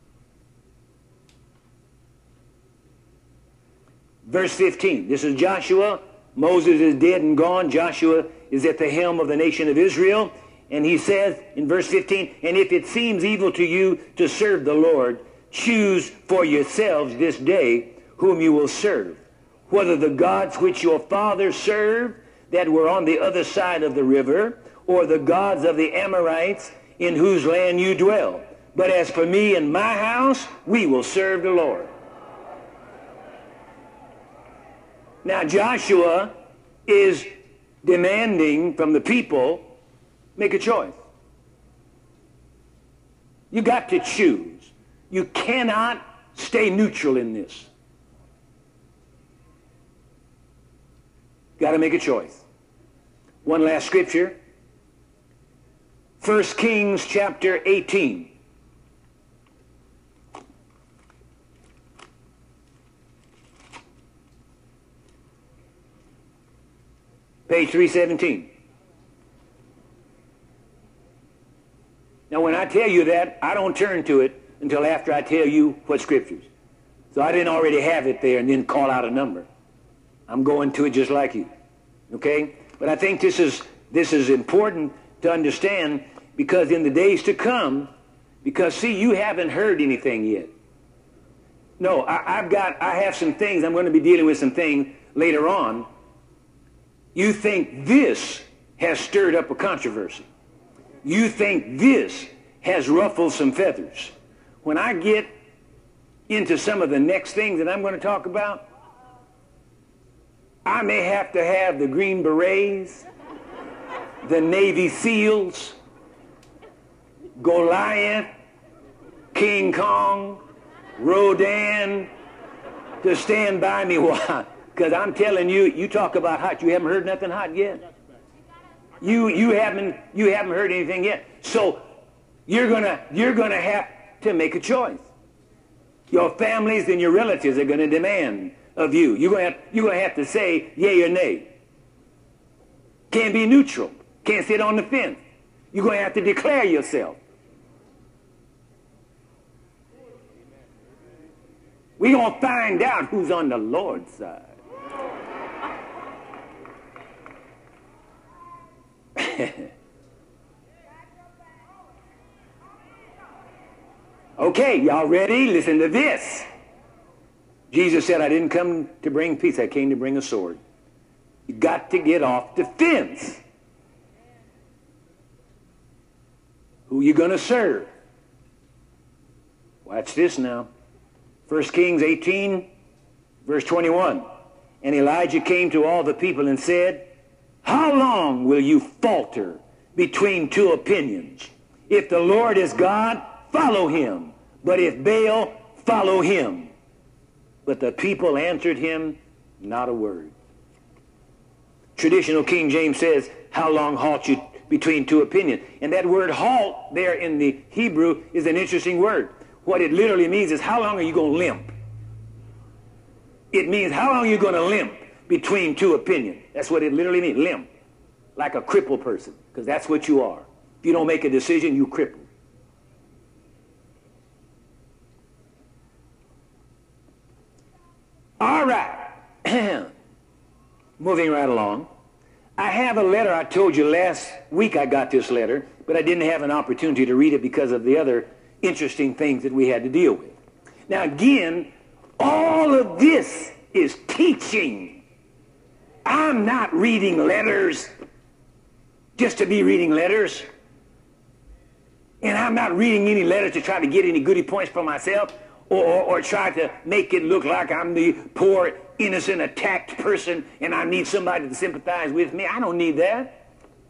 15. This is Joshua. Moses is dead and gone. Joshua is at the helm of the nation of Israel. And he says in verse 15, "And if it seems evil to you to serve the Lord, choose for yourselves this day whom you will serve, whether the gods which your fathers served that were on the other side of the river, or the gods of the Amorites in whose land you dwell. But as for me and my house, we will serve the Lord." Now Joshua is demanding from the people, make a choice. You got to choose. You cannot stay neutral in this. Got to make a choice. One last scripture. 1 Kings chapter 18. Page 317. Now when I tell you that, I don't turn to it until after I tell you what scriptures. So I didn't already have it there and then call out a number. I'm going to it just like you. Okay? But I think this is important to understand, because in the days to come, because see, you haven't heard anything yet. No, I have some things, I'm going to be dealing with some things later on. You think this has stirred up a controversy. You think this has ruffled some feathers. When I get into some of the next things that I'm going to talk about, I may have to have the Green Berets, the Navy SEALs, Goliath, King Kong, Rodan to stand by me while. Because I'm telling you, you talk about hot, you haven't heard nothing hot yet. You haven't heard anything yet. So you're gonna have to make a choice. Your families and your relatives are gonna demand of you. You're gonna have to say yay or nay. Can't be neutral. Can't sit on the fence. You're gonna have to declare yourself. We're gonna find out who's on the Lord's side. Okay, y'all ready? Listen to this. Jesus said, I didn't come to bring peace, I came to bring a sword. You got to get off the fence. Who you gonna serve? Watch this now. 1 Kings 18, verse 21. And Elijah came to all the people and said, how long will you falter between two opinions? If the Lord is God, follow him. But if Baal, follow him. But the people answered him not a word. Traditional King James says, how long halt you between two opinions? And that word halt there in the Hebrew is an interesting word. What it literally means is, how long are you going to limp? It means, how long are you going to limp between two opinions? That's what it literally means, limp. Like a crippled person, because that's what you are. If you don't make a decision, you cripple. All right. Moving right along. I have a letter. I told you last week I got this letter, but I didn't have an opportunity to read it because of the other interesting things that we had to deal with. Now again, all of this is teaching. I'm not reading letters just to be reading letters. And I'm not reading any letters to try to get any goody points for myself or try to make it look like I'm the poor, innocent, attacked person and I need somebody to sympathize with me. I don't need that.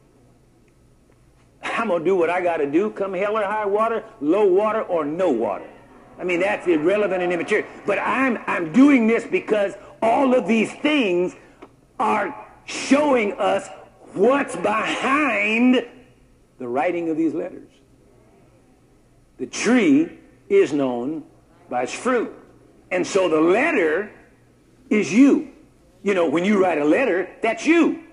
I'm going to do what I got to do, come hell or high water, low water, or no water. I mean, that's irrelevant and immaterial. But I'm doing this because all of these things are showing us what's behind the writing of these letters. The tree is known by its fruit. And so the letter is you. You know, when you write a letter, that's you.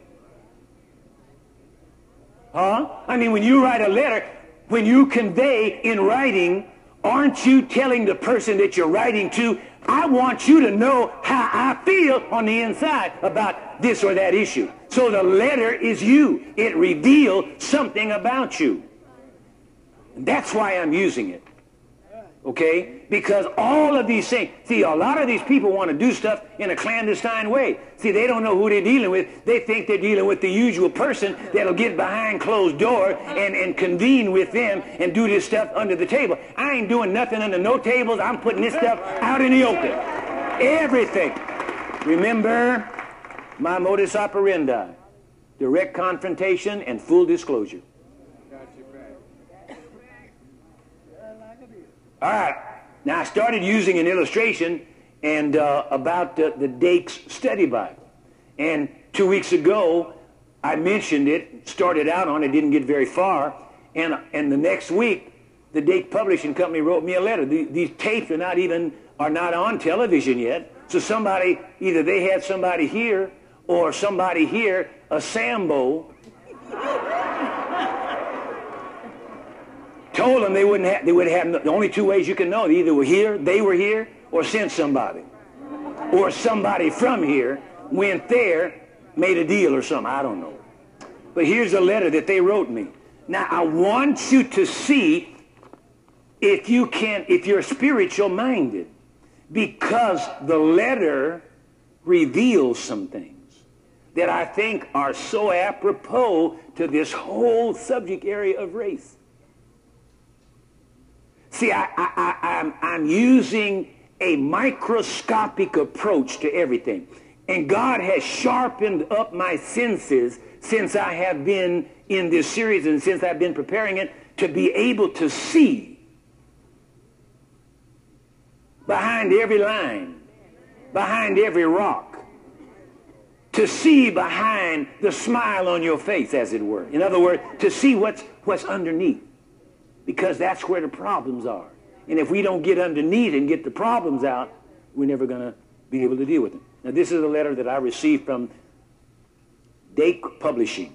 Huh? I mean, when you write a letter, when you convey in writing, aren't you telling the person that you're writing to, I want you to know how I feel on the inside about this or that issue. So the letter is you. It reveals something about you. And that's why I'm using it. Okay? Because all of these things, see, a lot of these people want to do stuff in a clandestine way. See, they don't know who they're dealing with. They think they're dealing with the usual person that'll get behind closed door and convene with them and do this stuff under the table. I ain't doing nothing under no tables. I'm putting this stuff out in the open. Everything. Remember, My modus operandi, direct confrontation and full disclosure. All right. Now, I started using an illustration and about the Dake's Study Bible. And 2 weeks ago, I mentioned it, started out on it, didn't get very far. And the next week, the Dake Publishing Company wrote me a letter. These tapes are not on television yet. So somebody, either they had somebody here or somebody here, a Sambo, told them they would have, the only two ways you can know, they either were here, or sent somebody. Or somebody from here went there, made a deal or something, I don't know. But here's a letter that they wrote me. Now, I want you to see if you're spiritual minded, because the letter reveals some things that I think are so apropos to this whole subject area of race. See, I'm using a microscopic approach to everything. And God has sharpened up my senses since I have been in this series and since I've been preparing it, to be able to see behind every line, behind every rock, to see behind the smile on your face, as it were. In other words, to see what's underneath. Because that's where the problems are. And if we don't get underneath and get the problems out, we're never going to be able to deal with them. Now, this is a letter that I received from Dake Publishing.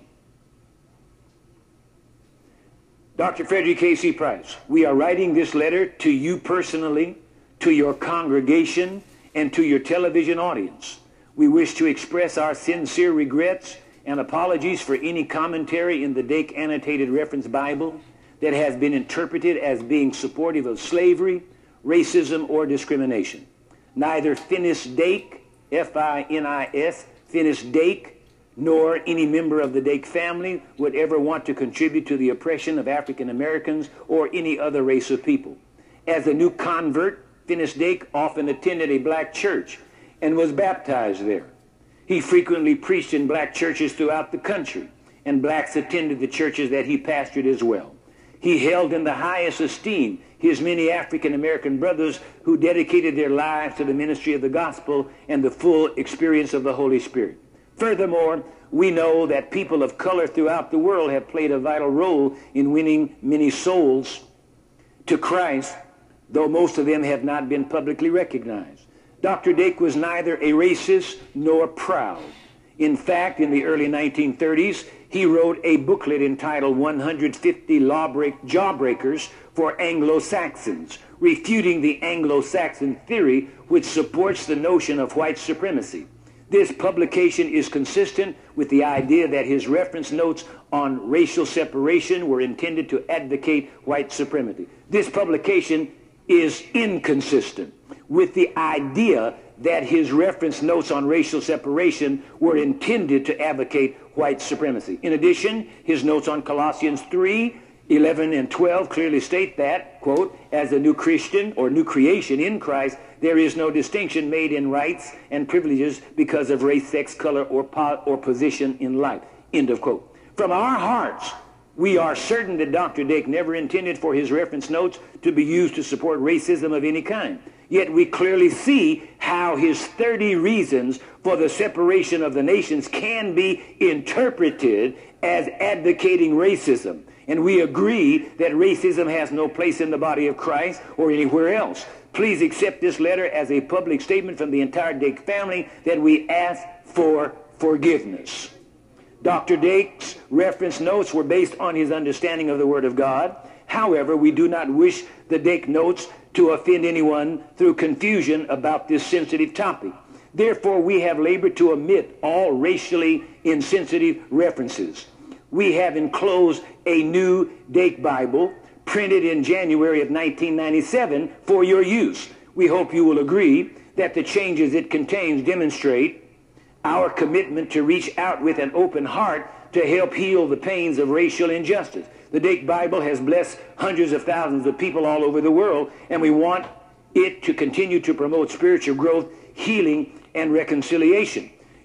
Dr. Frederick K.C. Price, we are writing this letter to you personally, to your congregation, and to your television audience. We wish to express our sincere regrets and apologies for any commentary in the Dake Annotated Reference Bible that has been interpreted as being supportive of slavery, racism, or discrimination. Neither Finis Dake, F-I-N-I-S, Finis Dake, nor any member of the Dake family would ever want to contribute to the oppression of African Americans or any other race of people. As a new convert, Finis Dake often attended a black church and was baptized there. He frequently preached in black churches throughout the country, and blacks attended the churches that he pastored as well. He held in the highest esteem his many African American brothers who dedicated their lives to the ministry of the gospel and the full experience of the Holy Spirit. Furthermore, we know that people of color throughout the world have played a vital role in winning many souls to Christ, though most of them have not been publicly recognized. Dr. Dake was neither a racist nor proud. In fact, in the early 1930s, he wrote a booklet entitled 150 Jawbreakers for Anglo-Saxons, refuting the Anglo-Saxon theory which supports the notion of white supremacy. This publication is consistent with the idea that his reference notes on racial separation were intended to advocate white supremacy. This publication is inconsistent with the idea that his reference notes on racial separation were intended to advocate white supremacy. In addition, his notes on Colossians 3:11 and 12 clearly state that, quote, as a new Christian or new creation in Christ, there is no distinction made in rights and privileges because of race, sex, color, or position in life, end of quote. From our hearts, we are certain that Dr. Dake never intended for his reference notes to be used to support racism of any kind. Yet we clearly see how his 30 reasons for the separation of the nations can be interpreted as advocating racism. And we agree that racism has no place in the body of Christ or anywhere else. Please accept this letter as a public statement from the entire Dake family that we ask for forgiveness. Dr. Dake's reference notes were based on his understanding of the Word of God. However, we do not wish the Dake notes to offend anyone through confusion about this sensitive topic. Therefore, we have labored to omit all racially insensitive references. We have enclosed a new Dake Bible printed in January of 1997 for your use. We hope you will agree that the changes it contains demonstrate our commitment to reach out with an open heart to help heal the pains of racial injustice. The Dake Bible has blessed hundreds of thousands of people all over the world, and we want it to continue to promote spiritual growth, healing, and reconciliation.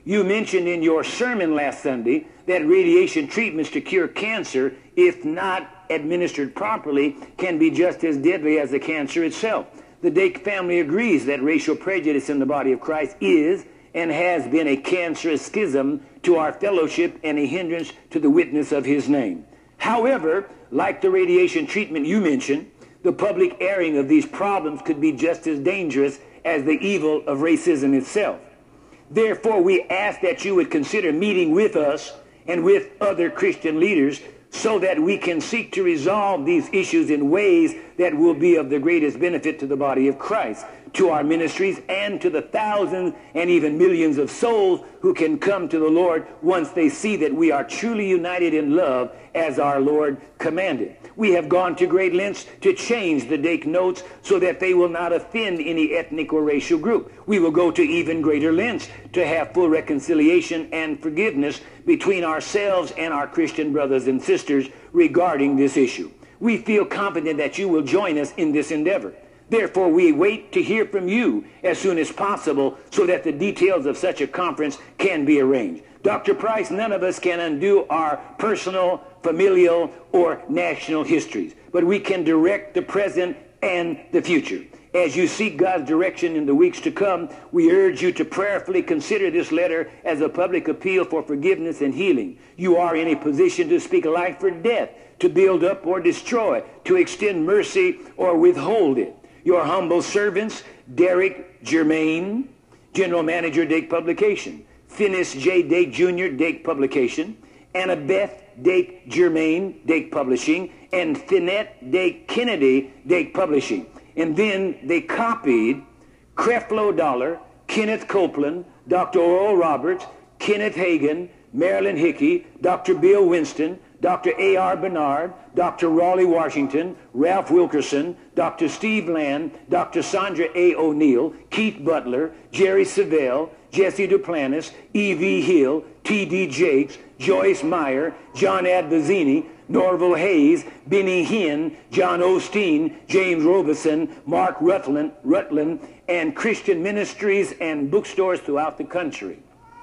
You mentioned in your sermon last Sunday that radiation treatments to cure cancer, if not administered properly, can be just as deadly as the cancer itself. The Dake family agrees that racial prejudice in the body of Christ is and has been a cancerous schism to our fellowship and a hindrance to the witness of his name. However, like the radiation treatment you mentioned, the public airing of these problems could be just as dangerous as the evil of racism itself. Therefore, we ask that you would consider meeting with us and with other Christian leaders so that we can seek to resolve these issues in ways that will be of the greatest benefit to the body of Christ, to our ministries, and to the thousands and even millions of souls who can come to the Lord once they see that we are truly united in love as our Lord commanded. We have gone to great lengths to change the Dake notes so that they will not offend any ethnic or racial group. We will go to even greater lengths to have full reconciliation and forgiveness between ourselves and our Christian brothers and sisters regarding this issue. We feel confident that you will join us in this endeavor. Therefore, we wait to hear from you as soon as possible so that the details of such a conference can be arranged. Dr. Price, none of us can undo our personal, familial, or national histories, but we can direct the present and the future. As you seek God's direction in the weeks to come, we urge you to prayerfully consider this letter as a public appeal for forgiveness and healing. You are in a position to speak life or death, to build up or destroy, to extend mercy or withhold it. Your humble servants, Derek Germain, General Manager, Dake Publication, Finis J. Dake Jr., Dake Publication, Annabeth Dake Germain, Dake Publishing, and Finette Dake Kennedy, Dake Publishing. And then they copied Creflo Dollar, Kenneth Copeland, Dr. Oral Roberts, Kenneth Hagin, Marilyn Hickey, Dr. Bill Winston, Dr. A.R. Bernard, Dr. Raleigh Washington, Ralph Wilkerson, Dr. Steve Land, Dr. Sandra A. O'Neill, Keith Butler, Jerry Savelle, Jesse Duplantis, E.V. Hill, T.D. Jakes, Joyce Meyer, John Advazini, Norval Hayes, Benny Hinn, John Osteen, James Robeson, Mark Rutland, and Christian ministries and bookstores throughout the country.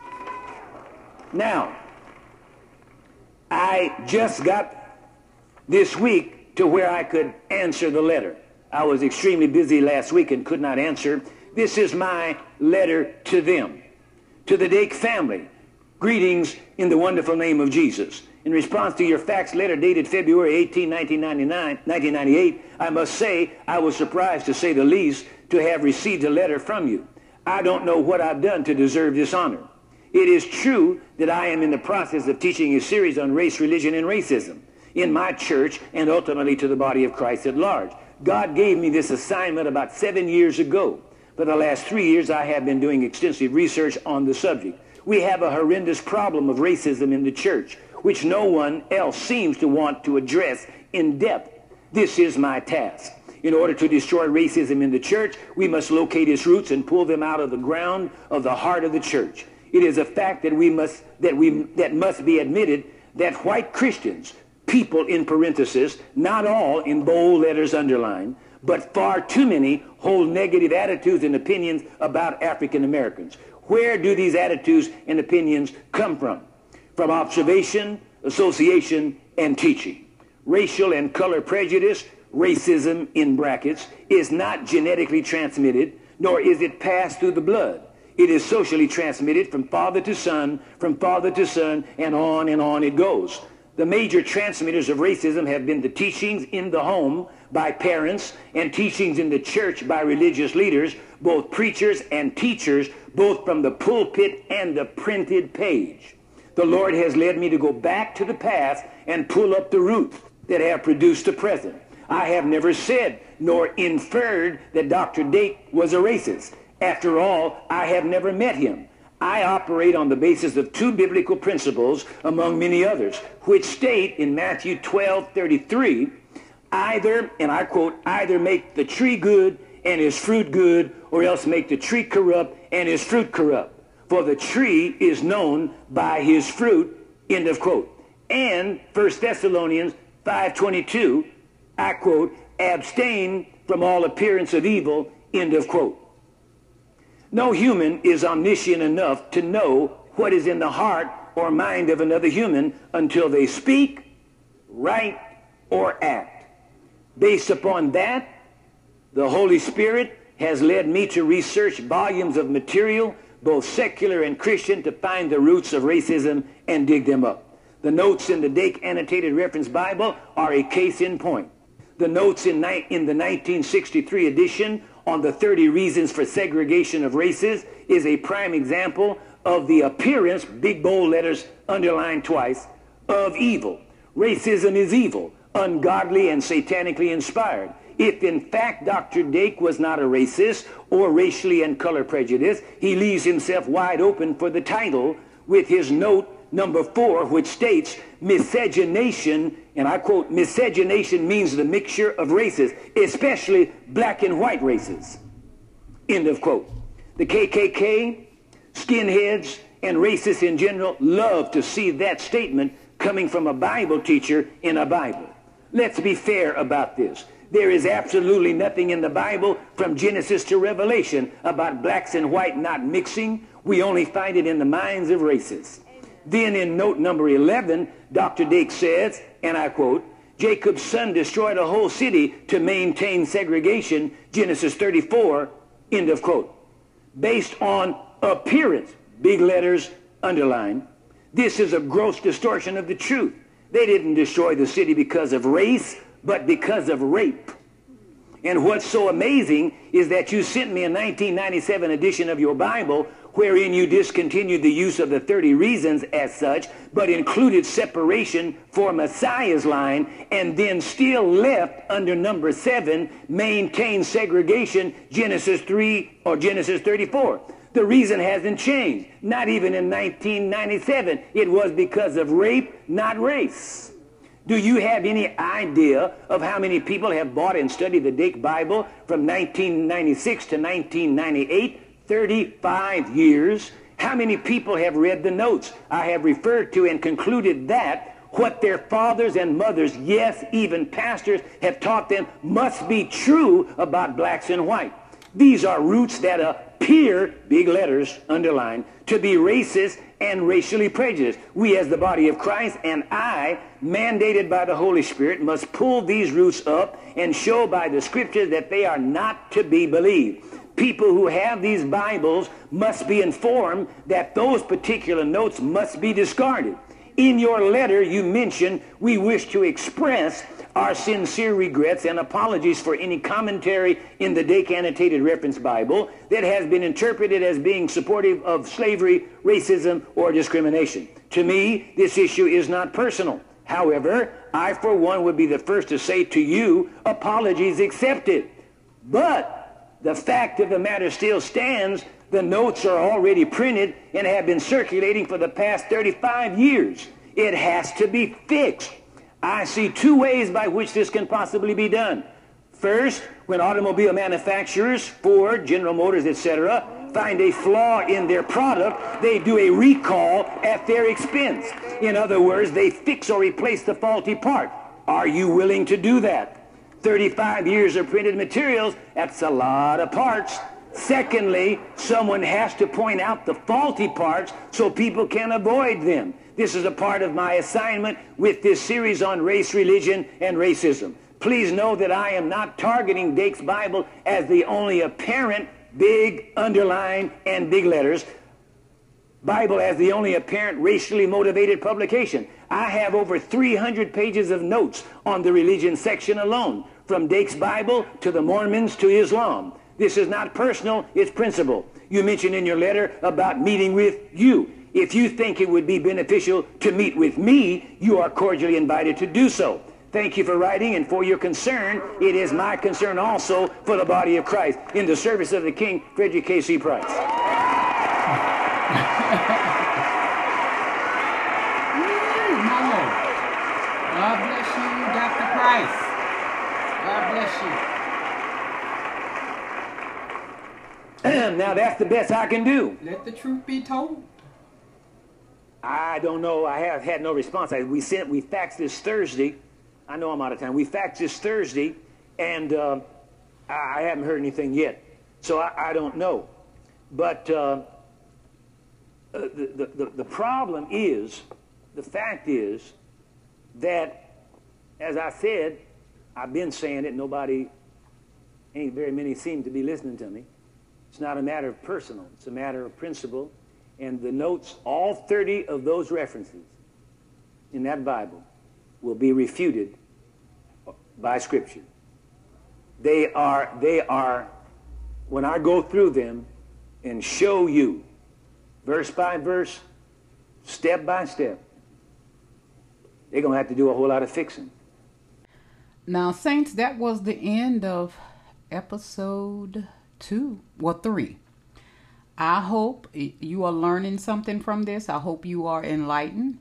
Now, I just got this week to where I could answer the letter. I was extremely busy last week and could not answer. This is my letter to them, to the Dake family. Greetings in the wonderful name of Jesus. In response to your fax letter dated February 18, 1998, I must say I was surprised, to say the least, to have received a letter from you. I don't know what I've done to deserve this honor. It is true that I am in the process of teaching a series on race, religion, and racism in my church and ultimately to the body of Christ at large. God gave me this assignment about 7 years ago. For the last 3 years, I have been doing extensive research on the subject. We have a horrendous problem of racism in the church, which no one else seems to want to address in depth. This is my task. In order to destroy racism in the church, we must locate its roots and pull them out of the ground of the heart of the church. It is a fact that must be admitted that white Christians, people in parentheses, not all in bold letters underlined, but far too many, hold negative attitudes and opinions about African Americans. Where do these attitudes and opinions come from? From observation, association, and teaching. Racial and color prejudice, racism in brackets, is not genetically transmitted, nor is it passed through the blood. It is socially transmitted from father to son, and on it goes. The major transmitters of racism have been the teachings in the home by parents and teachings in the church by religious leaders, both preachers and teachers, both from the pulpit and the printed page. The Lord has led me to go back to the past and pull up the roots that have produced the present. I have never said nor inferred that Dr. Dake was a racist. After all, I have never met him. I operate on the basis of two biblical principles, among many others, which state in Matthew 12:33, either, and I quote, either make the tree good and his fruit good, or else make the tree corrupt and his fruit corrupt. For the tree is known by his fruit, end of quote. And 1 Thessalonians 5:22, I quote, abstain from all appearance of evil, end of quote. No human is omniscient enough to know what is in the heart or mind of another human until they speak, write, or act. Based upon that, the Holy Spirit has led me to research volumes of material, both secular and Christian, to find the roots of racism and dig them up. The notes in the Dake Annotated Reference Bible are a case in point. The notes in the 1963 edition on the 30 Reasons for Segregation of Races is a prime example of the appearance, big bold letters underlined twice, of evil. Racism is evil, ungodly and satanically inspired. If in fact Dr. Dake was not a racist or racially and color prejudiced, he leaves himself wide open for the title with his note number 4, which states, miscegenation, and I quote, miscegenation means the mixture of races, especially black and white races. End of quote. The KKK, skinheads, and racists in general love to see that statement coming from a Bible teacher in a Bible. Let's be fair about this. There is absolutely nothing in the Bible from Genesis to Revelation about blacks and white not mixing. We only find it in the minds of racists. Then in note number 11, Dr. Dake says, and I quote, Jacob's son destroyed a whole city to maintain segregation, Genesis 34, end of quote. Based on appearance, big letters underlined, this is a gross distortion of the truth. They didn't destroy the city because of race, but because of rape. And what's so amazing is that you sent me a 1997 edition of your Bible wherein you discontinued the use of the 30 reasons as such, but included separation for Messiah's line, and then still left under number 7, maintain segregation, Genesis 3 or Genesis 34. The reason hasn't changed, not even in 1997. It was because of rape, not race. Do you have any idea of how many people have bought and studied the Dake Bible from 1996 to 1998? 35 years. How many people have read the notes I have referred to and concluded that what their fathers and mothers, yes, even pastors, have taught them must be true about blacks and white? These are roots that appear, big letters underlined, to be racist and racially prejudiced. We as the body of Christ and I, mandated by the Holy Spirit, must pull these roots up and show by the scriptures that they are not to be believed. People who have these Bibles must be informed that those particular notes must be discarded. In your letter, you mentioned we wish to express our sincere regrets and apologies for any commentary in the Dake Annotated Reference Bible that has been interpreted as being supportive of slavery, racism, or discrimination. To me, this issue is not personal. However, I, for one, would be the first to say to you, apologies accepted. But the fact of the matter still stands. The notes are already printed and have been circulating for the past 35 years. It has to be fixed. I see two ways by which this can possibly be done. First, when automobile manufacturers, Ford, General Motors, etc., find a flaw in their product, they do a recall at their expense. In other words, they fix or replace the faulty part. Are you willing to do that? 35 years of printed materials, that's a lot of parts. Secondly, someone has to point out the faulty parts so people can avoid them. This is a part of my assignment with this series on race, religion, and racism. Please know that I am not targeting Dake's Bible as the only apparent big underline and big letters Bible as the only apparent racially motivated publication. I have over 300 pages of notes on the religion section alone, from Dake's Bible to the Mormons to Islam. This is not personal, it's principle. You mentioned in your letter about meeting with you. If you think it would be beneficial to meet with me, you are cordially invited to do so. Thank you for writing and for your concern. It is my concern also for the body of Christ in the service of the King, Frederick K.C. Price. God bless you, Dr. Price. God bless you. Now that's the best I can do. Let the truth be told. I don't know. I have had no response. We faxed this Thursday. I know I'm out of time. We faxed this Thursday, and I haven't heard anything yet. So I don't know. But the problem is, the fact is that, as I said, I've been saying it, ain't very many seem to be listening to me. It's not a matter of personal, it's a matter of principle. And the notes, all 30 of those references in that Bible will be refuted by Scripture. They are, when I go through them and show you, verse by verse, step by step, they're going to have to do a whole lot of fixing. Now, saints, that was the end of episode 3. I hope you are learning something from this. I hope you are enlightened.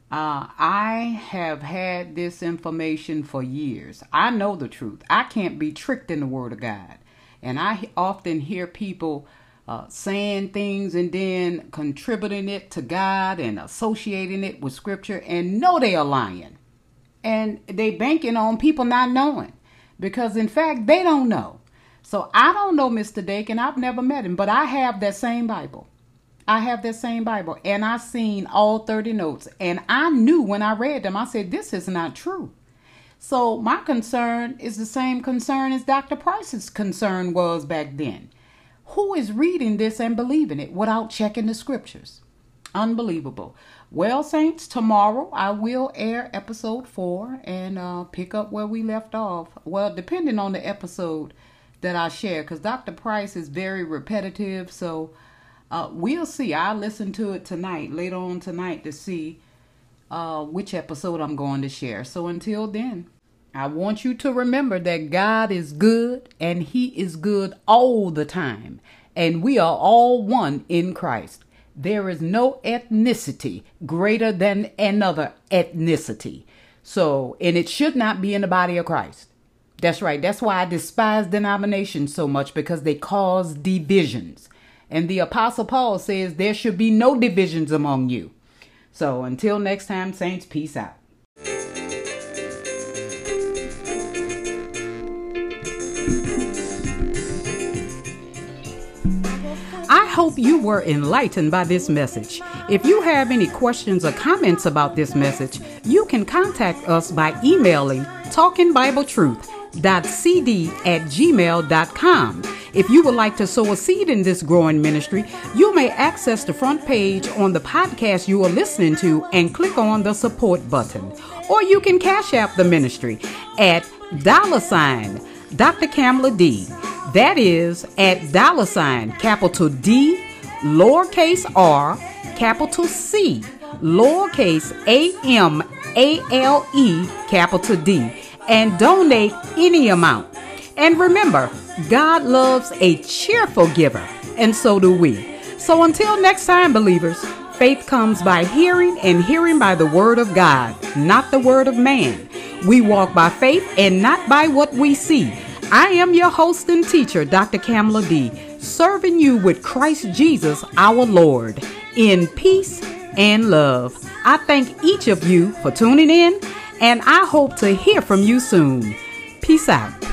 I have had this information for years. I know the truth. I can't be tricked in the Word of God. And I often hear people saying things and then contributing it to God and associating it with Scripture and know they are lying. And they banking on people not knowing. Because, in fact, they don't know. So I don't know Mr. Dakin. I've never met him, but I have that same Bible. And I seen all 30 notes. And I knew when I read them, I said, this is not true. So my concern is the same concern as Dr. Price's concern was back then. Who is reading this and believing it without checking the Scriptures? Unbelievable. Well, saints, tomorrow I will air episode 4 and pick up where we left off. Well, depending on the episode that I share, because Dr. Price is very repetitive, so we'll see. I'll listen to it later on tonight, to see which episode I'm going to share. So until then, I want you to remember that God is good, and He is good all the time, and we are all one in Christ. There is no ethnicity greater than another ethnicity. So, and it should not be in the body of Christ. That's right. That's why I despise denominations so much, because they cause divisions. And the Apostle Paul says there should be no divisions among you. So until next time, saints, peace out. I hope you were enlightened by this message. If you have any questions or comments about this message, you can contact us by emailing talkingbibletruth.cd@gmail.com. If you would like to sow a seed in this growing ministry, you may access the front page on the podcast you are listening to and click on the support button. Or you can cash app the ministry at $ Dr. Kamala D. That is at $ capital D, lowercase r, capital C, lowercase AMALE, capital D, and donate any amount. And remember, God loves a cheerful giver, and so do we. So until next time, believers, faith comes by hearing, and hearing by the word of God, not the word of man. We walk by faith and not by what we see. I am your host and teacher, Dr. Kamala D., serving you with Christ Jesus, our Lord, in peace and love. I thank each of you for tuning in, and I hope to hear from you soon. Peace out.